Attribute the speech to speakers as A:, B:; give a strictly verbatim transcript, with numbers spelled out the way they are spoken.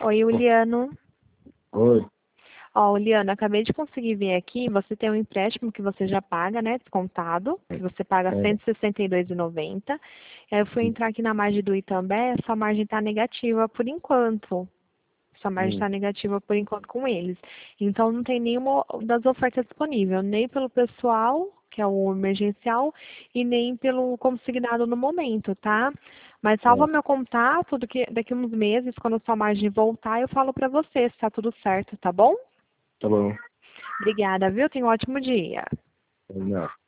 A: Oi, Juliano.
B: Oi.
A: Ó, Juliano, acabei de conseguir ver aqui, você tem um empréstimo que você já paga, né, descontado, que você paga
B: É,
A: cento e sessenta e dois reais e noventa centavos. Aí eu fui entrar aqui na margem do Itambé, sua margem está negativa por enquanto. Sua margem
B: hum,
A: está negativa por enquanto com eles. Então não tem nenhuma das ofertas disponível, nem pelo pessoal, que é o emergencial, e nem pelo consignado no momento, tá? Mas salva
B: é,
A: meu contato, do que daqui uns meses, quando sua margem voltar, eu falo pra você se tá tudo certo, tá bom?
B: tá bom.
A: Obrigada, viu? Tenha um ótimo dia.
B: Não.